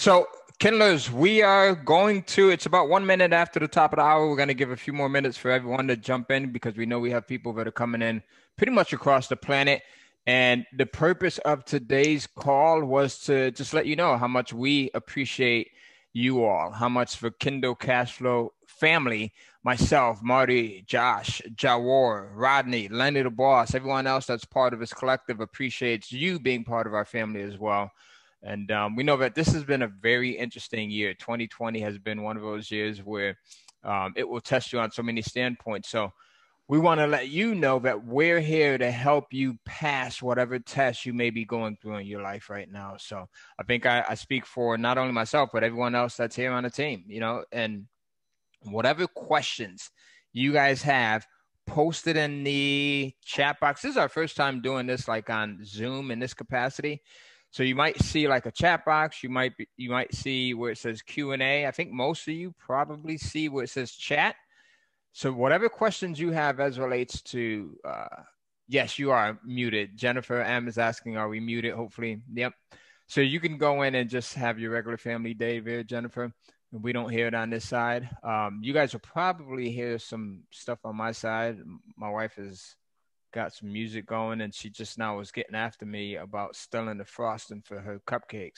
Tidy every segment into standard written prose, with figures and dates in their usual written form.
So, Kindlers, we are going to, it's about 1 minute after the top of the hour. We're going to give a few more minutes for everyone to jump in because we know we have people that are coming in pretty much across the planet. And the purpose of today's call was to just let you know how much we appreciate you all, how much for Kindle Cashflow family, myself, Marty, Josh, Jawar, Rodney, Lenny the boss, everyone else that's part of this collective appreciates you being part of our family as well. And we know that this has been a very interesting year. 2020 has been one of those years where it will test you on so many standpoints. So we want to let you know that we're here to help you pass whatever test you may be going through in your life right now. So I think I speak for not only myself, but everyone else that's here on the team, and whatever questions you guys have, post it in the chat box. This is our first time doing this like on Zoom in this capacity. So you might see like a chat box. You might see where it says Q&A. I think most of you probably see where it says chat. So whatever questions you have as relates to, yes, you are muted. Jennifer M is asking, are we muted? Hopefully. Yep. So you can go in and just have your regular family day there, Jennifer. We don't hear it on this side. You guys will probably hear some stuff on my side. My wife has got some music going, and she just now was getting after me about stealing the frosting for her cupcakes.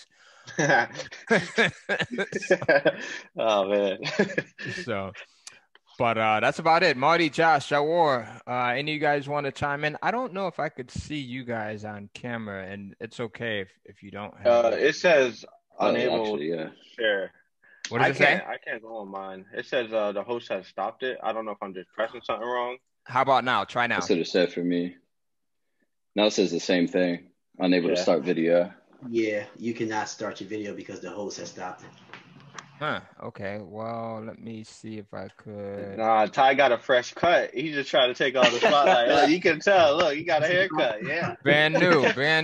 Oh man. But that's about it. Marty, Josh, Jawar, any of you guys want to chime in? I don't know if I could see you guys on camera, and it's okay if you don't have It says unable actually, yeah. to share. What does it say? I can't go on mine. It says the host has stopped it. I don't know if I'm just pressing something wrong. How about now? Try now. That's what it said for me. Now it says the same thing. Unable to start video. Yeah, you cannot start your video because the host has stopped it. Huh. Okay. Well, let me see if I could. Nah, Ty got a fresh cut. He's just trying to take all the spotlight. Look, you can tell. Look, he got a haircut. Yeah. Brand new.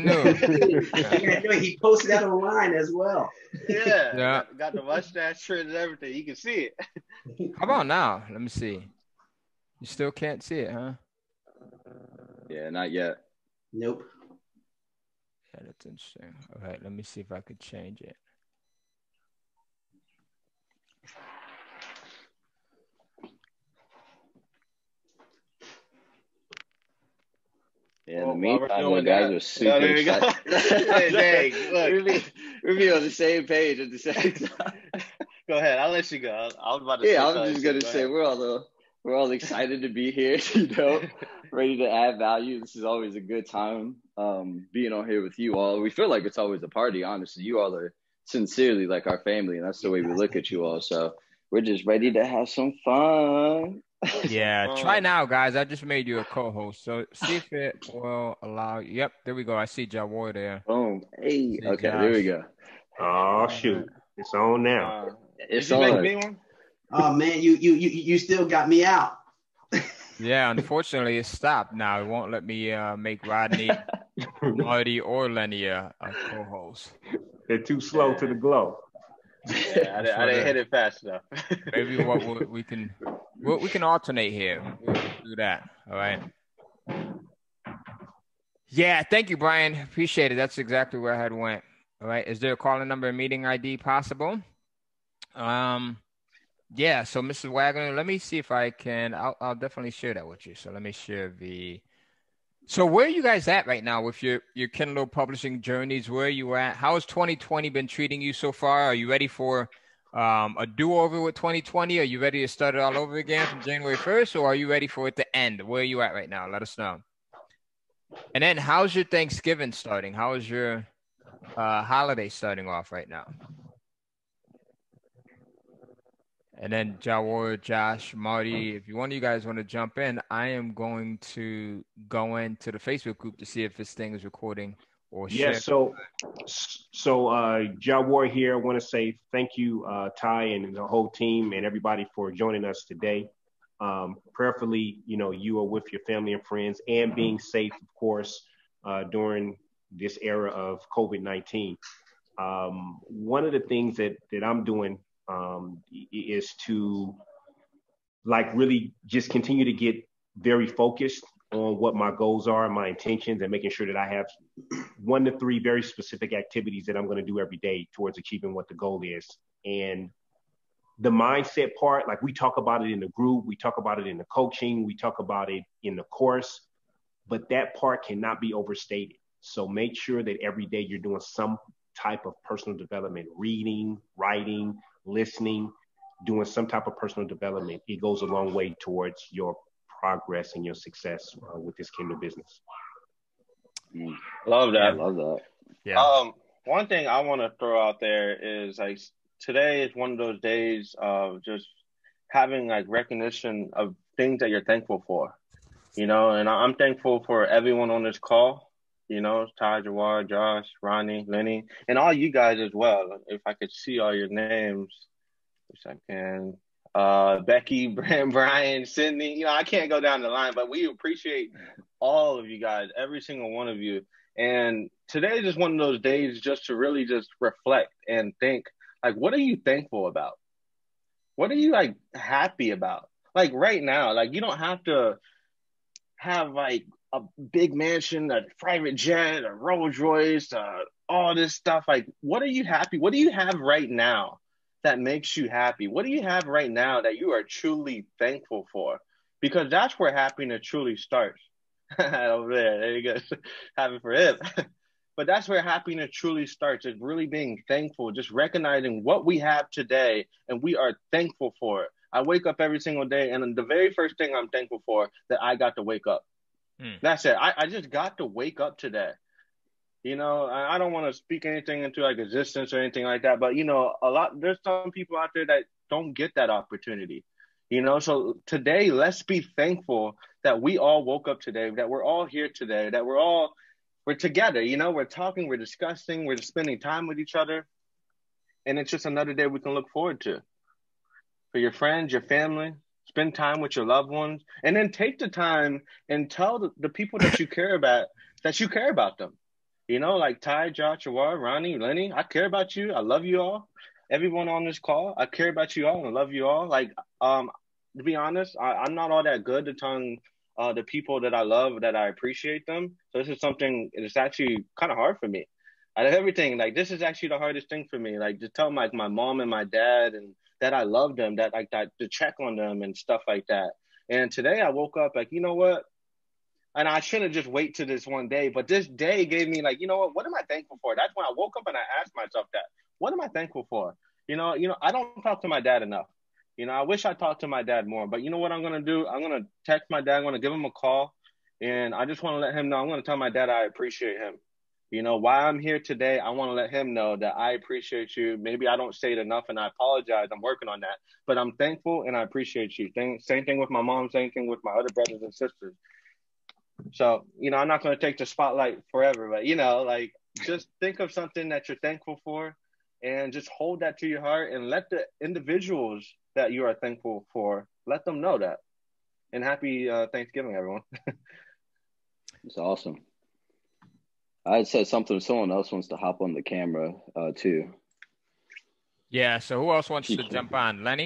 He posted that online as well. Yeah. Got the mustache trim and everything. You can see it. How about now? Let me see. You still can't see it, huh? Yeah, not yet. Nope. Yeah, that's interesting. All right, let me see if I could change it. Yeah, in the meantime, the guys are super excited. We'll be on the same page at the same time. Go ahead. I'll let you go. I was just going to say we're all excited to be here, ready to add value. This is always a good time being on here with you all. We feel like it's always a party, honestly. You all are sincerely like our family, and that's the way we look at you all. So we're just ready to have some fun. Yeah, try now, guys. I just made you a co-host, so see if it will allow you. Yep, there we go. I see Jawar there. Boom. Hey, okay, there we go. Oh shoot, it's on now. It's Did you on. make me one? Oh man, you still got me out. Yeah, unfortunately, it stopped now. It won't let me make Rodney, Marty, or Lenny a co-host. They're too slow to the glow. Yeah, I didn't hit it fast enough. Maybe we can alternate here. We'll do that. All right. Yeah, thank you, Brian. Appreciate it. That's exactly where I had went. All right. Is there a calling number and meeting ID possible? Yeah. So, Mrs. Wagner, let me see if I can. I'll definitely share that with you. So let me share the. So where are you guys at right now with your Kindle publishing journeys? Where are you at? How has 2020 been treating you so far? Are you ready for a do-over with 2020? Are you ready to start it all over again from January 1st? Or are you ready for it to end? Where are you at right now? Let us know. And then how's your Thanksgiving starting? How is your holiday starting off right now? And then Jawar, Josh, Marty, if one of you guys want to jump in, I am going to go into the Facebook group to see if this thing is recording or share. Yeah, so Jawar here. I want to say thank you, Ty and the whole team and everybody for joining us today. Prayerfully, you are with your family and friends and being safe, of course, during this era of COVID-19. One of the things that I'm doing is to really just continue to get very focused on what my goals are, my intentions, and making sure that I have 1 to 3 very specific activities that I'm going to do every day towards achieving what the goal is. And the mindset part, like we talk about it in the group, we talk about it in the coaching, we talk about it in the course, but that part cannot be overstated. So make sure that every day you're doing some type of personal development, reading, writing, listening, doing some type of personal development. It goes a long way towards your progress and your success with this Kindle business. Love that. I love that. Yeah. One thing I want to throw out there is like today is one of those days of just having like recognition of things that you're thankful for, you know, and I'm thankful for everyone on this call, you know, Ty, Jawar, Josh, Ronnie, Lenny, and all you guys as well. If I could see all your names, which I can, Becky, Brian, Sydney, you know, I can't go down the line, but we appreciate all of you guys, every single one of you. And today is just one of those days just to really just reflect and think, like, what are you thankful about? What are you like happy about? Like right now, like you don't have to have like a big mansion, a private jet, a Rolls Royce, all this stuff. Like, what are you happy? What do you have right now that makes you happy? What do you have right now that you are truly thankful for? Because that's where happiness truly starts. Over there you go. Happy for him. But that's where happiness truly starts, is really being thankful, just recognizing what we have today, and we are thankful for it. I wake up every single day, and the very first thing I'm thankful for, that I got to wake up. That's it. I just got to wake up today. You know, I don't want to speak anything into like existence or anything like that, but you know, there's some people out there that don't get that opportunity. You know, so today, let's be thankful that we all woke up today, that we're all here today, that we're together, you know, we're talking, we're discussing, we're spending time with each other. And it's just another day we can look forward to. For your friends, your family, spend time with your loved ones, and then take the time and tell the people that you care about, that you care about them. You know, like Ty, Josh, Jawar, Ronnie, Lenny, I care about you. I love you all. Everyone on this call, I care about you all and love you all. Like, to be honest, I'm not all that good at telling the people that I love that I appreciate them. So this is something that's actually kind of hard for me. Out of everything, like this is actually the hardest thing for me. Like to tell like my mom and my dad and that I love them, that like that to check on them and stuff like that. And today I woke up like, you know what? And I shouldn't just wait to this one day, but this day gave me like, you know what am I thankful for? That's when I woke up and I asked myself that. What am I thankful for? You know, I don't talk to my dad enough. You know, I wish I talked to my dad more, but you know what I'm going to do? I'm going to text my dad. I'm going to give him a call, and I just want to let him know. I'm going to tell my dad I appreciate him. You know, while I'm here today, I want to let him know that I appreciate you. Maybe I don't say it enough, and I apologize. I'm working on that, but I'm thankful and I appreciate you. Same thing with my mom, same thing with my other brothers and sisters. So, you know, I'm not going to take the spotlight forever, but, you know, like just think of something that you're thankful for and just hold that to your heart and let the individuals that you are thankful for, let them know that. And happy Thanksgiving, everyone. It's awesome. I had said something, someone else wants to hop on the camera too. Yeah, so who else wants to jump on? Lenny?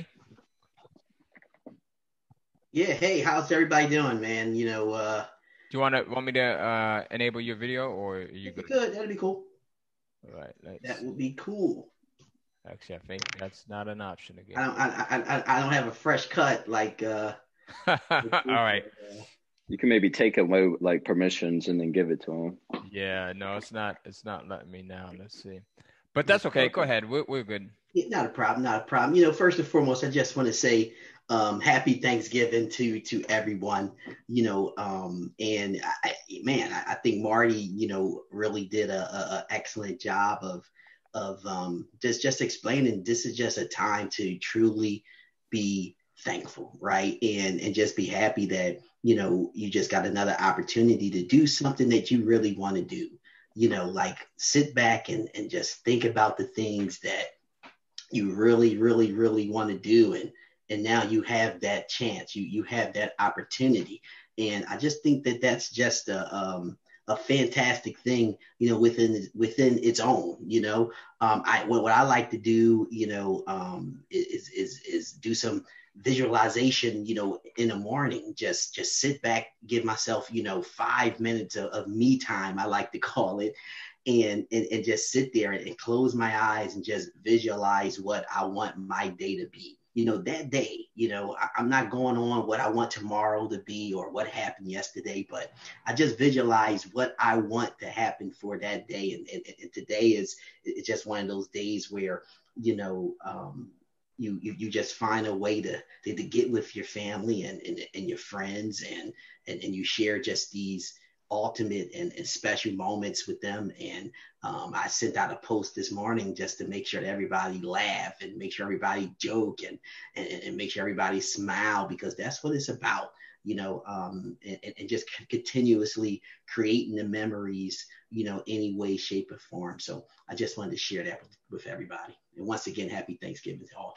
Yeah, hey, how's everybody doing, man? You know, Do you want me to enable your video, or are you good? Good, that'd be cool. All right, that would be cool. Actually, I think that's not an option again. I don't have a fresh cut like. All right. You can maybe take away like permissions and then give it to him. Yeah, no, it's not letting me now. Let's see, but that's okay. Go ahead. We're good. Yeah, not a problem. You know, first and foremost, I just want to say happy Thanksgiving to everyone. You know, and I think Marty, you know, really did a excellent job of just explaining this is just a time to truly be thankful, right? And just be happy that, you know, you just got another opportunity to do something that you really want to do. You know, like sit back and just think about the things that you really, really, really want to do. And now you have that chance, you have that opportunity. And I just think that that's just a fantastic thing, you know, within its own, you know. What I like to do, you know, is do some visualization, in the morning, just sit back, give myself, 5 minutes of me time, I like to call it, and just sit there and close my eyes and just visualize what I want my day to be. That day, I'm not going on what I want tomorrow to be or what happened yesterday, but I just visualize what I want to happen for that day. And today it's just one of those days where, you just find a way to get with your family and your friends, and you share just these ultimate and special moments with them. And I sent out a post this morning just to make sure that everybody laugh and make sure everybody joke and make sure everybody smile, because that's what it's about, and just continuously creating the memories, any way, shape, or form. So I just wanted to share that with everybody. And once again, happy Thanksgiving to all.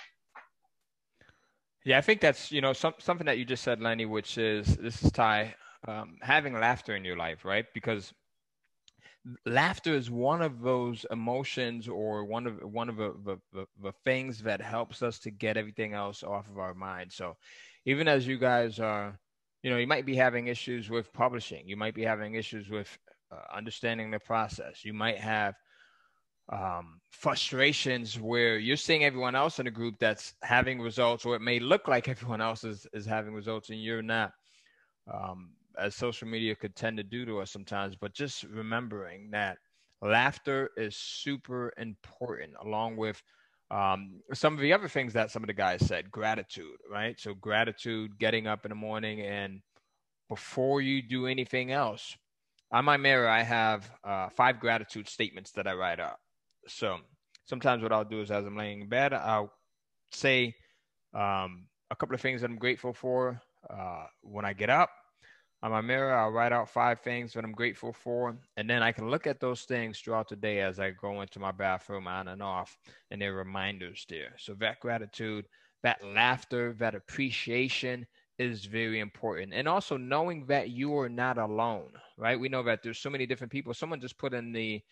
Yeah, I think that's, something that you just said, Lenny, which is, this is Ty, having laughter in your life, right? Because laughter is one of those emotions, or one of the things that helps us to get everything else off of our mind. So even as you guys are, you might be having issues with publishing, you might be having issues with understanding the process, you might have frustrations where you're seeing everyone else in the group that's having results, or it may look like everyone else is having results and you're not, as social media could tend to do to us sometimes. But just remembering that laughter is super important, along with some of the other things that some of the guys said. Gratitude, right? So gratitude, getting up in the morning, and before you do anything else, on my mirror I have 5 gratitude statements that I write up. So sometimes what I'll do is, as I'm laying in bed, I'll say a couple of things that I'm grateful for. When I get up, on my mirror, I'll write out 5 things that I'm grateful for. And then I can look at those things throughout the day as I go into my bathroom on and off, and they're reminders there. So that gratitude, that laughter, that appreciation is very important. And also knowing that you are not alone, right? We know that there's so many different people. Someone just put in the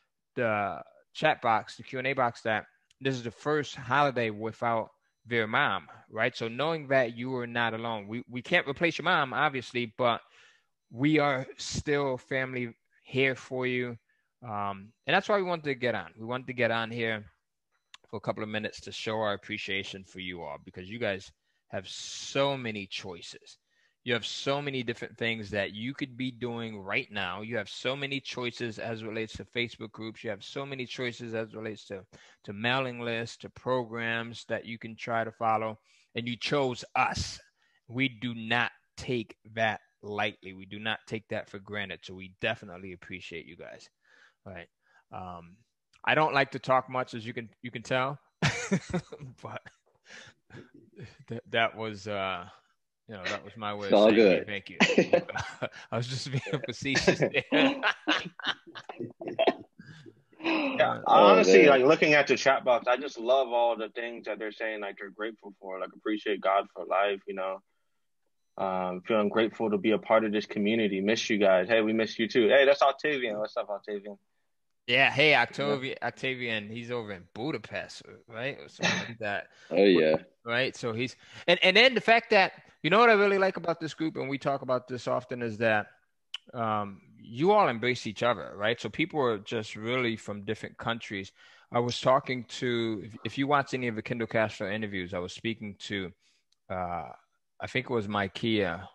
chat box, the Q&A box, that this is the first holiday without their mom, right? So knowing that you are not alone, we can't replace your mom, obviously, but we are still family here for you. And that's why we wanted to get on. We wanted to get on here for a couple of minutes to show our appreciation for you all, because you guys have so many choices. You have so many different things that you could be doing right now. You have so many choices as it relates to Facebook groups. You have so many choices as it relates to mailing lists, to programs that you can try to follow. And you chose us. We do not take that lightly. We do not take that for granted. So we definitely appreciate you guys. All right. I don't like to talk much, as you can tell, but that was that was my way of saying good. Thank you. I was just being facetious there. Yeah, honestly, like looking at the chat box, I just love all the things that they're saying, like they're grateful for, like appreciate God for life, feeling grateful to be a part of this community. Miss you guys. Hey, we miss you too. Hey, that's Octavian. What's up, Octavian? Yeah, hey, Octavian, he's over in Budapest, right? Or something like that. Oh yeah. Right. So he's and then the fact that, what I really like about this group, and we talk about this often, is that you all embrace each other, right? So people are just really from different countries. I was talking to, if you watch any of the Kindle Cashflow interviews, I was speaking to I think it was Maikia,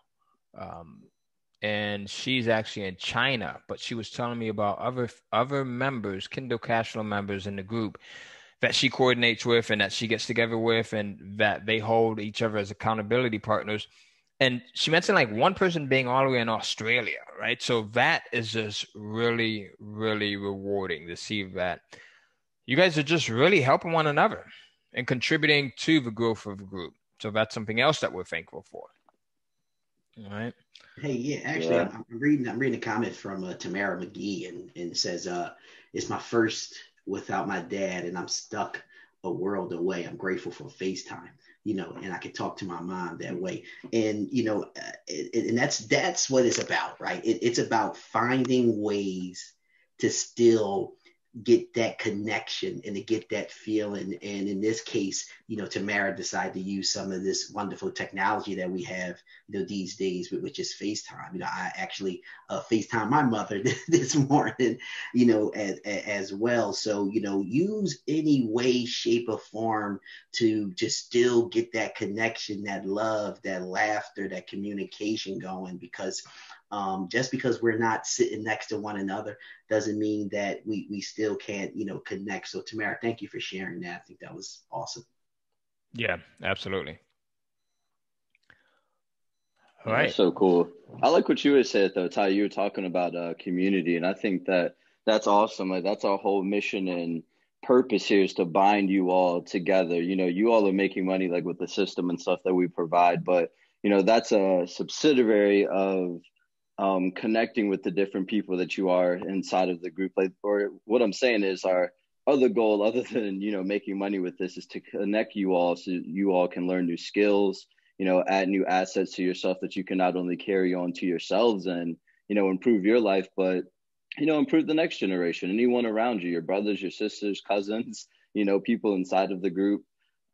and she's actually in China, but she was telling me about other members, Kindle Cashflow members in the group that she coordinates with and that she gets together with, and that they hold each other as accountability partners. And she mentioned like one person being all the way in Australia, right? So that is just really, really rewarding to see that you guys are just really helping one another and contributing to the growth of the group. So that's something else that we're thankful for. All right. Hey, yeah, actually, yeah. I'm reading a comment from Tamara McGee, and it says, it's my first without my dad, and I'm stuck a world away. I'm grateful for FaceTime, and I can talk to my mom that way. And, and that's what it's about, right? It's about finding ways to still get that connection and to get that feeling. And in this case, Tamara decided to use some of this wonderful technology that we have, these days, which is FaceTime. I actually FaceTime my mother this morning, as well. So, use any way, shape, or form to just still get that connection, that love, that laughter, that communication going, because just because we're not sitting next to one another doesn't mean that we still can't, connect. So Tamara, thank you for sharing that. I think that was awesome. Yeah, absolutely. All That's right. so cool. I like what you had said though, Ty. You were talking about community, and I think that's awesome. Like that's our whole mission and purpose here is to bind you all together. You all are making money like with the system and stuff that we provide, but that's a subsidiary of connecting with the different people that you are inside of the group. Like, or what I'm saying is our other goal, other than making money with this, is to connect you all so you all can learn new skills, add new assets to yourself that you can not only carry on to yourselves and improve your life, but improve the next generation, anyone around you, your brothers, your sisters, cousins, people inside of the group.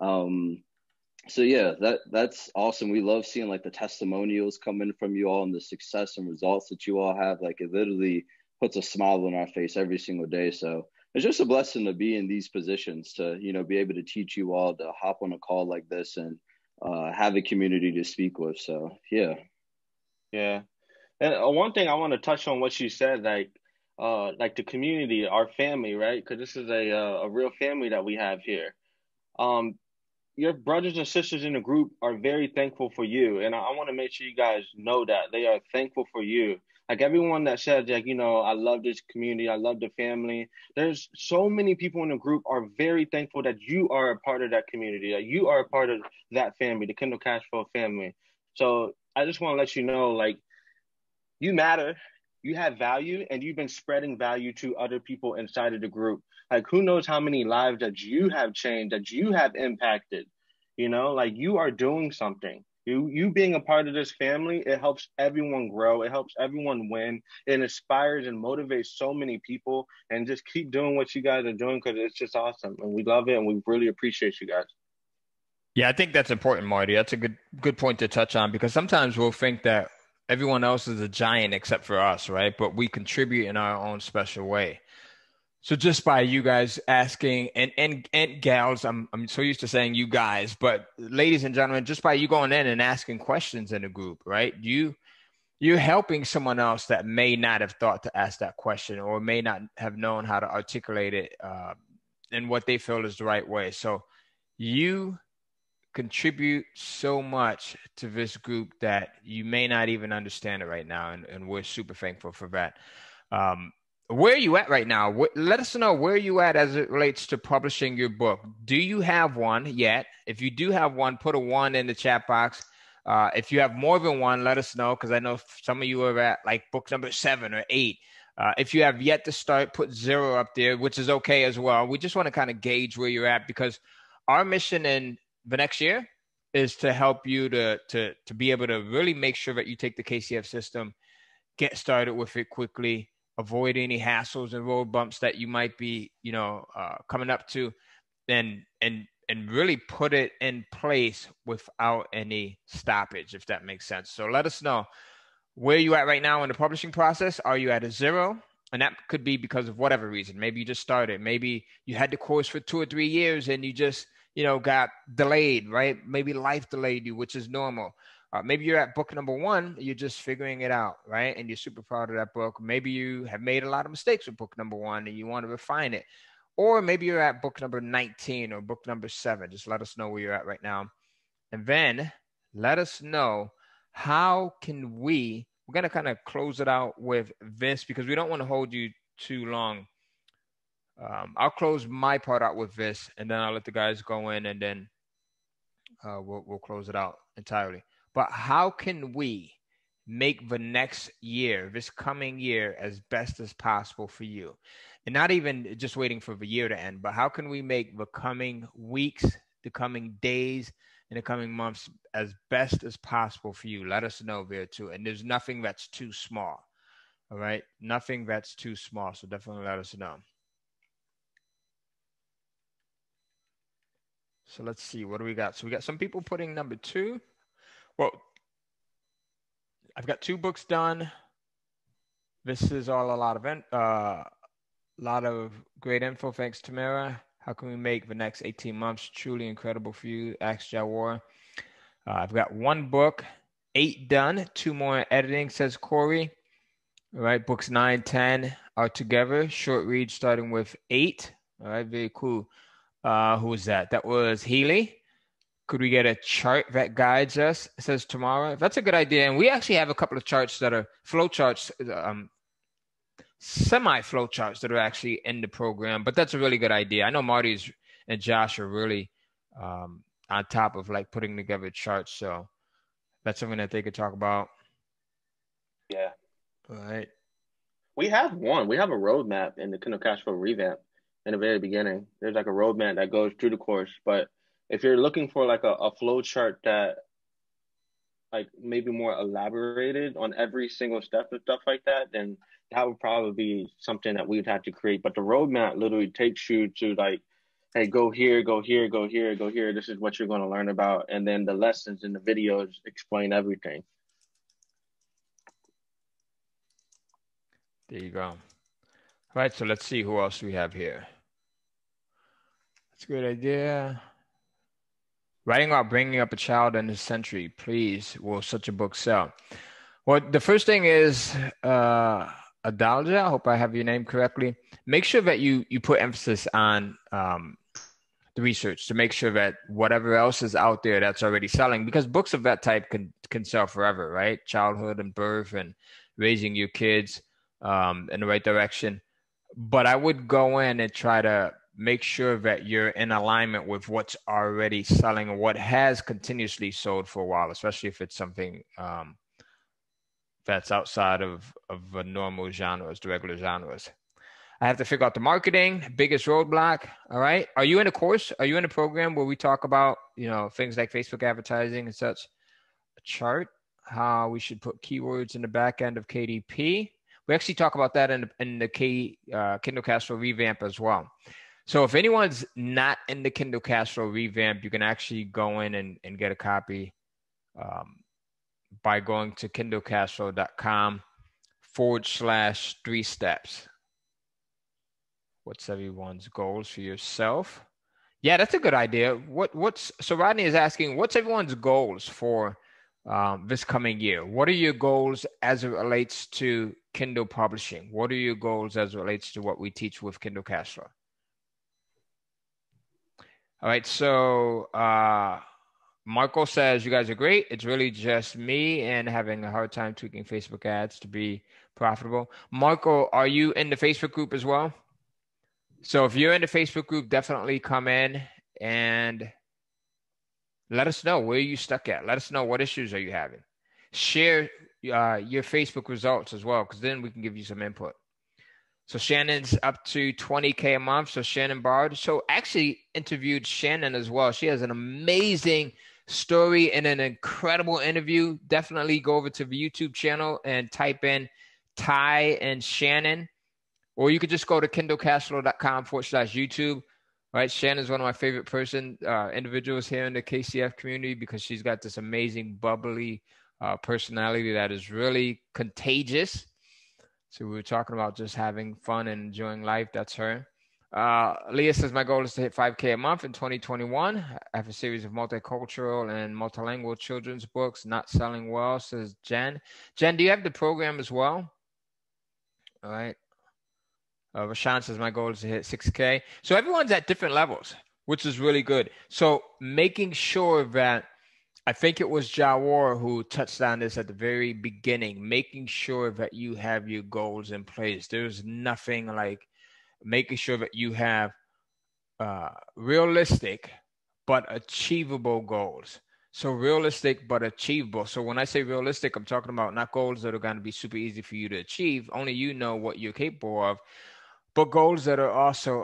So yeah, that's awesome. We love seeing like the testimonials coming from you all and the success and results that you all have. Like it literally puts a smile on our face every single day. So it's just a blessing to be in these positions to, be able to teach you all to hop on a call like this and have a community to speak with. So yeah. Yeah. And one thing I want to touch on what she said, like the community, our family, right? Because this is a real family that we have here. Your brothers and sisters in the group are very thankful for you. And I want to make sure you guys know that they are thankful for you. Like everyone that says, like, I love this community, I love the family. There's so many people in the group are very thankful that you are a part of that community, that you are a part of that family, the Kindle Cashflow family. So I just want to let you know, like, you matter, you have value, and you've been spreading value to other people inside of the group. Like, who knows how many lives that you have changed, that you have impacted, like you are doing something. You being a part of this family, it helps everyone grow. It helps everyone win. It inspires and motivates so many people, and just keep doing what you guys are doing because it's just awesome. And we love it, and we really appreciate you guys. Yeah, I think that's important, Marty. That's a good point to touch on, because sometimes we'll think that everyone else is a giant except for us, right? But we contribute in our own special way. So just by you guys asking and gals, I'm so used to saying you guys, but ladies and gentlemen, just by you going in and asking questions in a group, right? You're helping someone else that may not have thought to ask that question or may not have known how to articulate it in what they feel is the right way. So you contribute so much to this group that you may not even understand it right now, and we're super thankful for that. Where are you at right now? Let us know where you at as it relates to publishing your book. Do you have one yet? If you do have one, put a 1 in the chat box. If you have more than one, let us know, because I know some of you are at like book number 7 or 8. If you have yet to start, put 0 up there, which is okay as well. We just want to kind of gauge where you're at, because our mission in the next year is to help you to be able to really make sure that you take the KCF system, get started with it quickly, avoid any hassles and road bumps that you might be, coming up to, and really put it in place without any stoppage, if that makes sense. So let us know where you at right now in the publishing process. Are you at a 0? And that could be because of whatever reason. Maybe you just started. Maybe you had the course for 2 or 3 years and you just, got delayed, right? Maybe life delayed you, which is normal. Maybe you're at book number 1, you're just figuring it out, right? And you're super proud of that book. Maybe you have made a lot of mistakes with book number 1 and you want to refine it. Or maybe you're at book number 19 or book number 7. Just let us know where you're at right now. And then let us know how can we're going to kind of close it out with this, because we don't want to hold you too long. I'll close my part out with this, and then I'll let the guys go in, and then we'll close it out entirely. But how can we make the next year, this coming year, as best as possible for you? And not even just waiting for the year to end, but how can we make the coming weeks, the coming days, and the coming months as best as possible for you? Let us know there too. And there's nothing that's too small. All right? Nothing that's too small. So definitely let us know. So let's see, what do we got? So we got some people putting number 2. Well, I've got 2 books done. This is all a lot of great info. Thanks, Tamara. How can we make the next 18 months truly incredible for you? Ask Jawar. I've got 1 book, 8 done, 2 more editing, says Corey. All right, books 9, 10 are together. Short read starting with 8. All right, very cool. Who was that? That was Healy. Could we get a chart that guides us? Says Tamara. That's a good idea. And we actually have a couple of charts that are flow charts, semi-flow charts that are actually in the program, but that's a really good idea. I know Marty's and Josh are really on top of like putting together charts, so that's something that they could talk about. Yeah. All right. We have a roadmap in the Kindle Cashflow revamp in the very beginning. There's like a roadmap that goes through the course, but if you're looking for like a flow chart that like maybe more elaborated on every single step and stuff like that, then that would probably be something that we'd have to create. But the roadmap literally takes you to like, hey, go here, go here, go here, go here. This is what you're going to learn about. And then the lessons in the videos explain everything. There you go. All right, so let's see who else we have here. That's a good idea. Writing about bringing up a child in this century, please. Will such a book sell? Well, the first thing is, Adalja, I hope I have your name correctly. Make sure that you put emphasis on the research to make sure that whatever else is out there that's already selling, because books of that type can sell forever, right? Childhood and birth and raising your kids in the right direction. But I would go in and try to make sure that you're in alignment with what's already selling or what has continuously sold for a while, especially if it's something that's outside of the normal genres, the regular genres. I have to figure out the marketing, biggest roadblock. All right. Are you in a course? Are you in a program where we talk about, things like Facebook advertising and such? A chart, how we should put keywords in the back end of KDP. We actually talk about that in the Kindle Cashflow revamp as well. So if anyone's not in the Kindle Cashflow revamp, you can actually go in and get a copy by going to kindlecashflow.com/3 steps. What's everyone's goals for yourself? Yeah, that's a good idea. So Rodney is asking, what's everyone's goals for this coming year? What are your goals as it relates to Kindle publishing? What are your goals as it relates to what we teach with Kindle Cashflow? All right, so Marco says, you guys are great. It's really just me and having a hard time tweaking Facebook ads to be profitable. Marco, are you in the Facebook group as well? So if you're in the Facebook group, definitely come in and let us know where you stuck at. Let us know what issues are you having. Share your Facebook results as well, because then we can give you some input. So Shannon's up to 20K a month. So Shannon Bard. So actually interviewed Shannon as well. She has an amazing story and an incredible interview. Definitely go over to the YouTube channel and type in Ty and Shannon, or you could just go to kindlecashflow.com/YouTube. Right. Shannon's one of my favorite individuals here in the KCF community because she's got this amazing, bubbly personality that is really contagious. So we were talking about just having fun and enjoying life. That's her. Leah says, my goal is to hit 5K a month in 2021. I have a series of multicultural and multilingual children's books not selling well, says Jen. Jen, do you have the program as well? All right. Rashawn says, my goal is to hit 6K. So everyone's at different levels, which is really good. So making sure that, I think it was Jawar who touched on this at the very beginning, making sure that you have your goals in place. There's nothing like making sure that you have realistic but achievable goals. So realistic but achievable. So when I say realistic, I'm talking about not goals that are going to be super easy for you to achieve. Only you know what you're capable of. But goals that are also,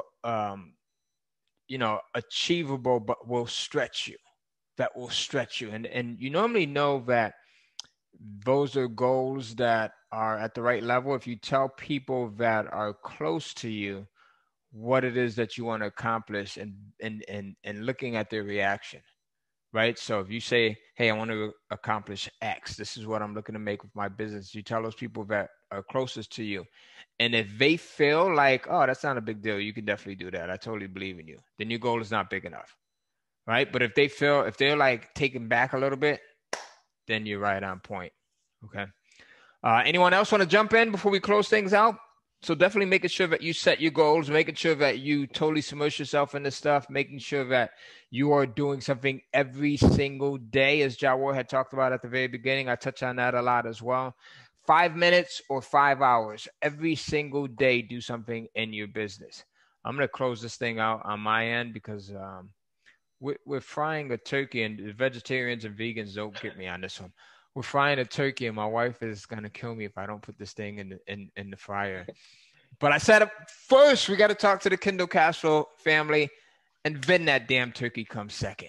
achievable but will stretch you. That will stretch you. And you normally know that those are goals that are at the right level. If you tell people that are close to you what it is that you want to accomplish and looking at their reaction, right? So if you say, hey, I want to accomplish X, this is what I'm looking to make with my business. You tell those people that are closest to you. And if they feel like, oh, that's not a big deal, you can definitely do that, I totally believe in you, then your goal is not big enough, right? But if they're like taken back a little bit, then you're right on point. Okay. Anyone else want to jump in before we close things out? So definitely making sure that you set your goals, making sure that you totally submerge yourself in this stuff, making sure that you are doing something every single day, as Jawar had talked about at the very beginning. I touch on that a lot as well. 5 minutes or 5 hours every single day, do something in your business. I'm going to close this thing out on my end because we're frying a turkey, and the vegetarians and vegans don't get me on this one. We're frying a turkey, and my wife is gonna kill me if I don't put this thing in the fryer. But I said, first we got to talk to the Kendall Castro family, and then that damn turkey comes second.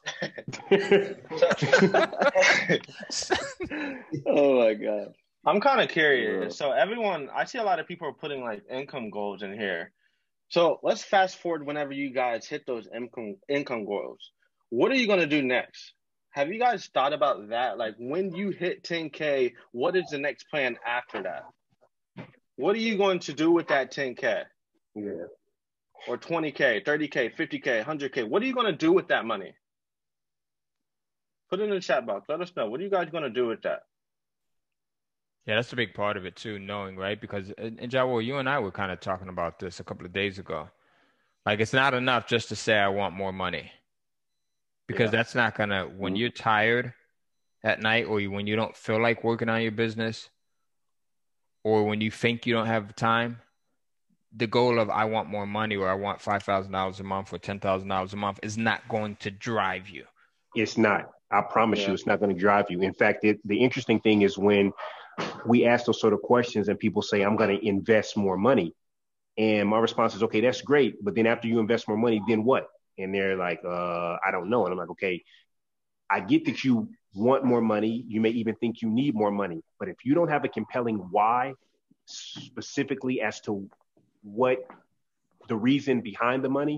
Oh my God. I'm kind of curious. So everyone, I see a lot of people are putting like income goals in here. So let's fast forward whenever you guys hit those income goals. What are you gonna do next? Have you guys thought about that? Like when you hit 10K, what is the next plan after that? What are you going to do with that 10K? Yeah. Or 20K, 30K, 50K, 100K? What are you going to do with that money? Put it in the chat box. Let us know. What are you guys going to do with that? Yeah, that's a big part of it too, knowing, right? Because, and Jawar, you and I were kind of talking about this a couple of days ago. Like, it's not enough just to say, I want more money. Because that's not going to, when you're tired at night, or when you don't feel like working on your business, or when you think you don't have time, the goal of I want more money, or I want $5,000 a month or $10,000 a month is not going to drive you. It's not. I promise you, it's not going to drive you. In fact, the interesting thing is when we ask those sort of questions and people say, I'm going to invest more money. And my response is, okay, that's great. But then after you invest more money, then what? And they're like, I don't know. And I'm like, okay, I get that you want more money. You may even think you need more money. But if you don't have a compelling why, specifically as to what the reason behind the money,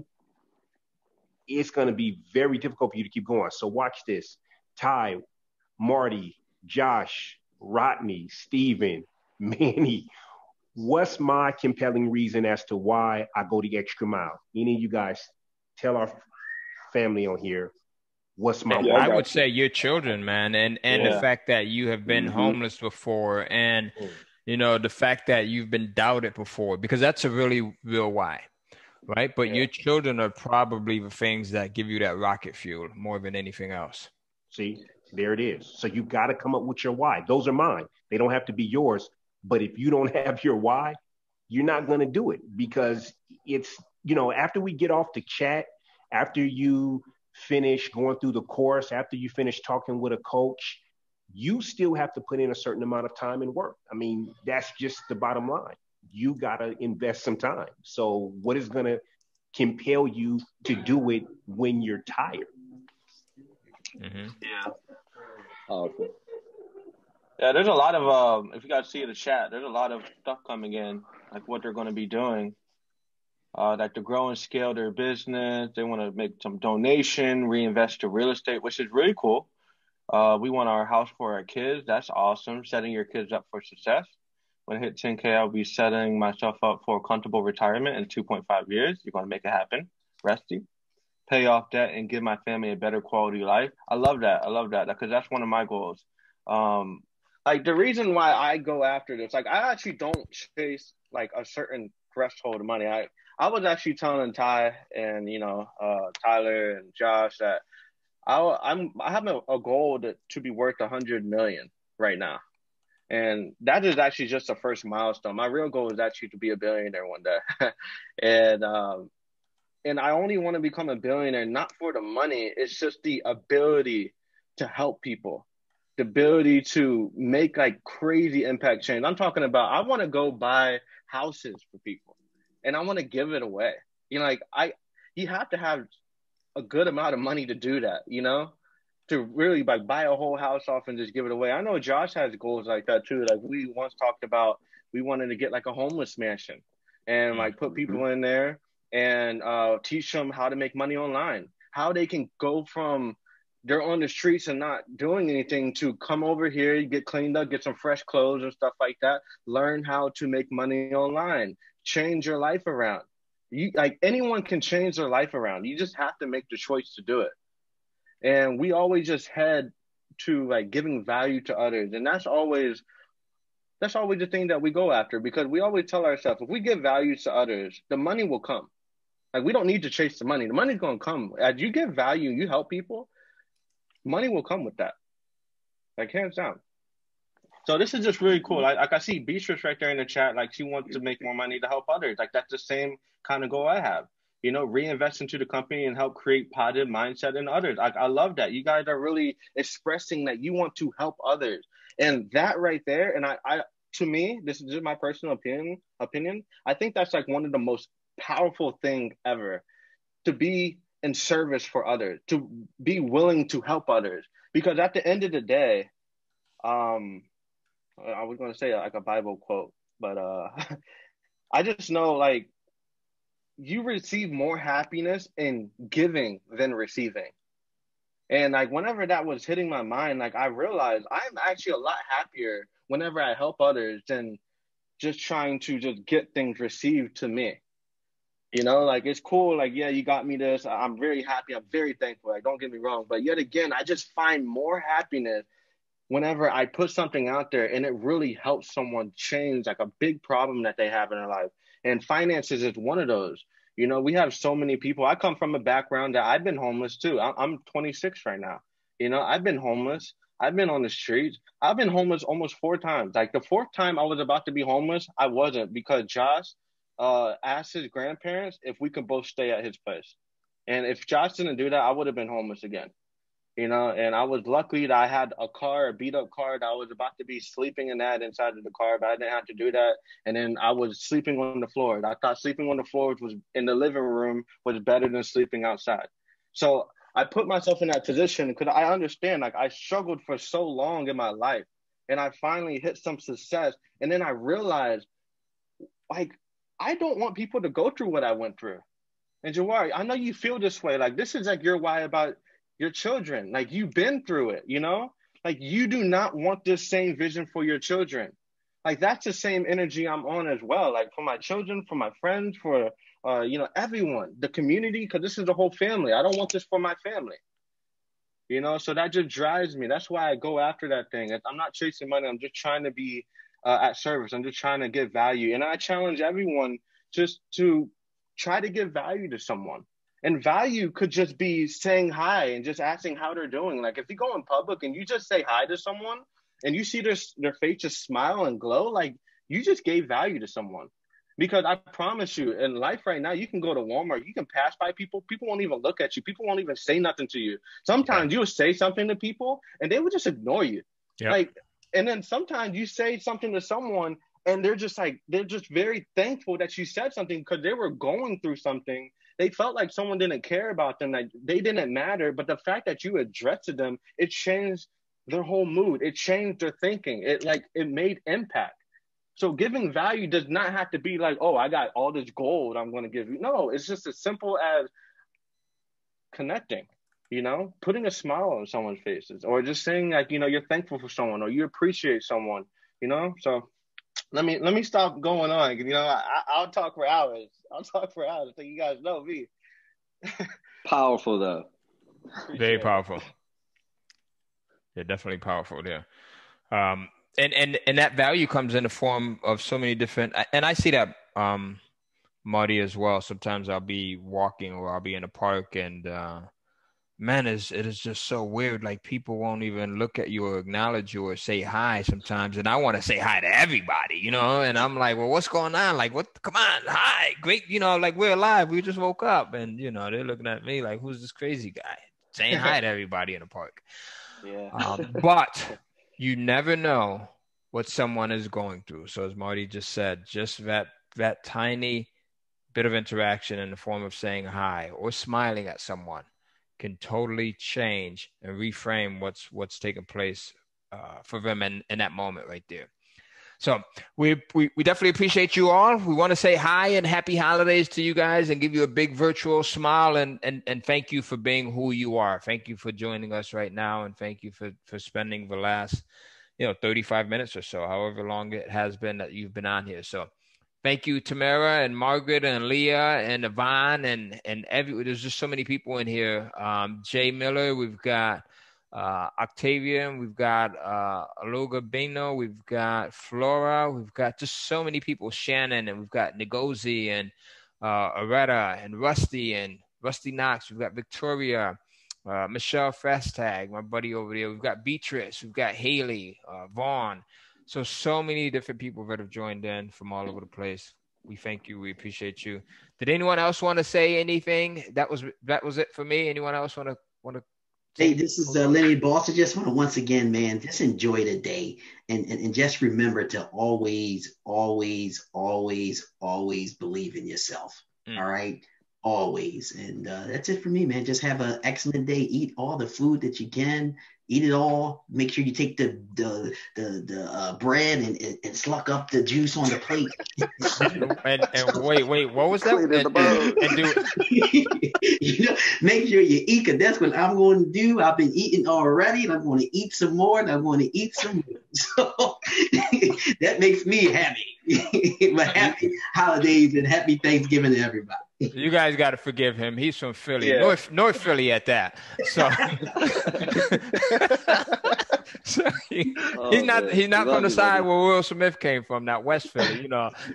it's going to be very difficult for you to keep going. So watch this. Ty, Marty, Josh, Rodney, Steven, Manny, what's my compelling reason as to why I go the extra mile? Any of you guys tell our family on here what's my why? I would say your children, man, and the fact that you have been homeless before, and you know, the fact that you've been doubted before, because that's a really real why, right? But your children are probably the things that give you that rocket fuel more than anything else. See, there it is. So you've got to come up with your why. Those are mine. They don't have to be yours. But if you don't have your why, you're not going to do it, because it's, you know, after we get off the chat, after you finish going through the course, after you finish talking with a coach, you still have to put in a certain amount of time and work. I mean, that's just the bottom line. You got to invest some time. So what is going to compel you to do it when you're tired? Yeah. Okay. Yeah, there's a lot of, if you guys see in the chat, there's a lot of stuff coming in, like what they're going to be doing. Like to grow and scale their business. They want to make some donation, reinvest to real estate, which is really cool. We want our house for our kids. That's awesome. Setting your kids up for success. When I hit 10K, I'll be setting myself up for a comfortable retirement in 2.5 years. You're going to make it happen. Resty. Pay off debt and give my family a better quality life. I love that. I love that because that's one of my goals. Like the reason why I go after this, like I actually don't chase like a certain threshold of money. I was actually telling Ty and, you know, Tyler and Josh that I have a goal to be worth 100 million right now. And that is actually just the first milestone. My real goal is actually to be a billionaire one day. And I only want to become a billionaire, not for the money. It's just the ability to help people, the ability to make like crazy impact change. I'm talking about, I want to go buy houses for people and I want to give it away. You know, like you have to have a good amount of money to do that, you know, to really like buy a whole house off and just give it away. I know Josh has goals like that too. Like we once talked about, we wanted to get like a homeless mansion and like put people in there and teach them how to make money online, how they can go from they're on the streets and not doing anything to come over here, get cleaned up, get some fresh clothes and stuff like that, learn how to make money online, change your life around. You like anyone can change their life around. You just have to make the choice to do it. And we always just head to like giving value to others. And that's always the thing that we go after, because we always tell ourselves, if we give value to others, the money will come. Like, we don't need to chase the money. The money's going to come. As you give value, you help people, money will come with that. Like, hands down. So this is just really cool. Like I see Beatrice right there in the chat. Like, she wants to make more money to help others. Like, that's the same kind of goal I have. You know, reinvest into the company and help create positive mindset in others. I love that. You guys are really expressing that you want to help others. And that right there, and I to me, this is just my personal opinion, I think that's like one of the most powerful things ever, to be in service for others, to be willing to help others. Because at the end of the day, I was going to say like a Bible quote, but I just know, like, you receive more happiness in giving than receiving. And like, whenever that was hitting my mind, like, I realized I'm actually a lot happier whenever I help others than just trying to just get things received to me. You know, like, it's cool. Like, yeah, you got me this. I'm very happy. I'm very thankful. Like, don't get me wrong. But yet again, I just find more happiness whenever I put something out there and it really helps someone change like a big problem that they have in their life. And finances is one of those. You know, we have so many people. I come from a background that I've been homeless too. I'm 26 right now. You know, I've been homeless. I've been on the streets. I've been homeless almost 4 times. Like, the 4th time I was about to be homeless, I wasn't, because Josh asked his grandparents if we could both stay at his place. And if Josh didn't do that, I would have been homeless again. You know, and I was lucky that I had a beat up car that I was about to be sleeping in that inside of the car, but I didn't have to do that. And then I was sleeping on the floor. I thought sleeping on the floor was in the living room was better than sleeping outside. So I put myself in that position because I understand, like, I struggled for so long in my life, and I finally hit some success. And then I realized, like, I don't want people to go through what I went through. And Jawari, I know you feel this way. Like, this is like your why about your children. Like, you've been through it, you know? Like, you do not want this same vision for your children. Like, that's the same energy I'm on as well. Like, for my children, for my friends, for, you know, everyone, the community, because this is the whole family. I don't want this for my family, you know? So that just drives me. That's why I go after that thing. I'm not chasing money. I'm just trying to be at service. I'm just trying to give value. And I challenge everyone just to try to give value to someone. And value could just be saying hi and just asking how they're doing. Like, if you go in public and you just say hi to someone and you see their face just smile and glow, like, you just gave value to someone. Because I promise you, in life right now, you can go to Walmart, you can pass by people won't even look at you. People won't even say nothing to you. Sometimes you'll say something to people and they will just ignore you. Yep. Like, and then sometimes you say something to someone and they're just very thankful that you said something because they were going through something. They felt like someone didn't care about them, like they didn't matter. But the fact that you addressed them, it changed their whole mood. It changed their thinking. It made impact. So giving value does not have to be like, oh, I got all this gold I'm going to give you. No, it's just as simple as connecting, you know, putting a smile on someone's faces, or just saying, like, you know, you're thankful for someone or you appreciate someone, you know. So let me stop going on. You know, I'll talk for hours. So you guys know me. Powerful though. Very powerful. Yeah, definitely powerful there. And that value comes in the form of so many different, and I see that, Marty, as well. Sometimes I'll be walking or I'll be in a park and, man, it is just so weird. Like, people won't even look at you or acknowledge you or say hi sometimes. And I want to say hi to everybody, you know, and I'm like, well, what's going on? Like, what? Come on. Hi. Great. You know, like, we're alive. We just woke up. And, you know, they're looking at me like, who's this crazy guy saying hi to everybody in the park? Yeah. But you never know what someone is going through. So as Marty just said, just that tiny bit of interaction in the form of saying hi or smiling at someone can totally change and reframe what's taking place for them in that moment right there. So we definitely appreciate you all. We want to say hi and happy holidays to you guys and give you a big virtual smile and thank you for being who you are. Thank you for joining us right now, and thank you for spending the last 35 minutes or so, however long it has been that you've been on here. So thank you, Tamara and Margaret and Leah and Yvonne and there's just so many people in here. Jay Miller, we've got Octavian, we've got Aloga Beno, we've got Flora, we've got just so many people, Shannon, and we've got Ngozi and Aretta and Rusty Knox, we've got Victoria, Michelle Fastag, my buddy over there, we've got Beatrice, we've got Haley, Vaughn. So many different people that have joined in from all over the place. We thank you. We appreciate you. Did anyone else want to say anything? That was it for me. Anyone else want to? Hey, this is Lenny Boss. I just want to once again, man, just enjoy the day and just remember to always, always, always, always believe in yourself. All right. Always. And that's it for me, man. Just have an excellent day. Eat all the food that you can. Eat it all. Make sure you take the bread and sluck up the juice on the plate. and wait, what was that? Make sure you eat, because that's what I'm going to do. I've been eating already, and I'm going to eat some more, and I'm going to eat some more. So that makes me happy. But happy holidays and happy Thanksgiving to everybody. You guys got to forgive him. He's from Philly, North Philly at that. So, he's not from the side where Will Smith came from, not West Philly,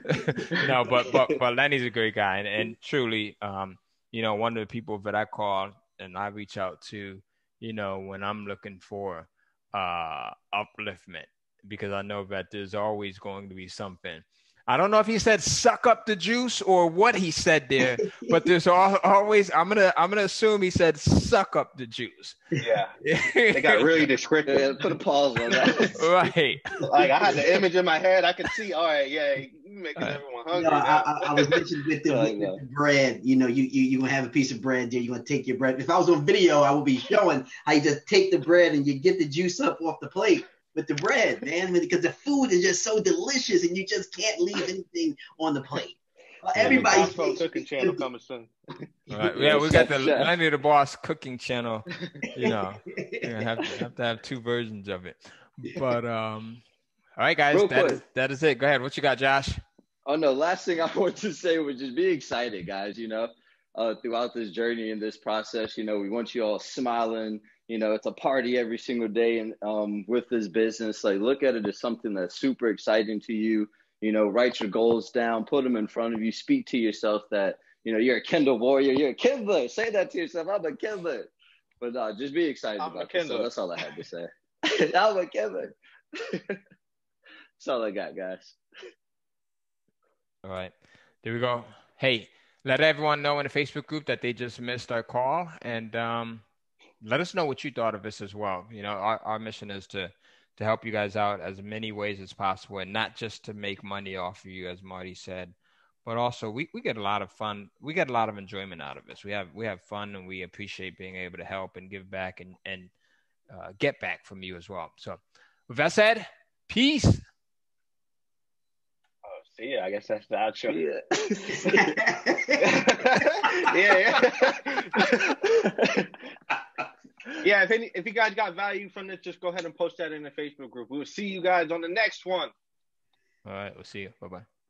But Lenny's a great guy, and truly, one of the people that I call and I reach out to, when I'm looking for upliftment, because I know that there's always going to be something. I don't know if he said suck up the juice or what he said there, but there's always, I'm gonna assume he said suck up the juice. Yeah. They got really descriptive. Yeah, put a pause on that. Right. Like I had the image in my head. I could see, all right, yeah, you making everyone hungry. I was mentioning with the bread, you're gonna have a piece of bread there, you're gonna take your bread. If I was on video, I would be showing how you just take the bread and you get the juice up off the plate with the bread, man, because the food is just so delicious and you just can't leave anything on the plate. Everybody's cooking channel coming soon. Right. Yeah, we got the Lenny the Boss cooking channel. Have to have two versions of it. But all right, guys, that is it. Go ahead. What you got, Josh? Oh no, last thing I want to say was just be excited, guys. Throughout this journey and this process, we want you all smiling. It's a party every single day, and with this business, like look at it as something that's super exciting to you. Write your goals down, put them in front of you, speak to yourself that you're a Kindle warrior, you're a Kindler. Say that to yourself. I'm a Kindler. But just be excited about it. So that's all I had to say. I'm a Kindler. That's all I got, guys. All right, there we go. Hey, let everyone know in the Facebook group that they just missed our call, and let us know what you thought of this as well. Our mission is to help you guys out as many ways as possible, and not just to make money off of you, as Marty said, but also we get a lot of fun. We get a lot of enjoyment out of this. We have fun, and we appreciate being able to help and give back and get back from you as well. So with that said, peace. See ya. I guess that's the outro. Yeah. Yeah, if you guys got value from this, just go ahead and post that in the Facebook group. We'll see you guys on the next one. All right, we'll see you. Bye-bye.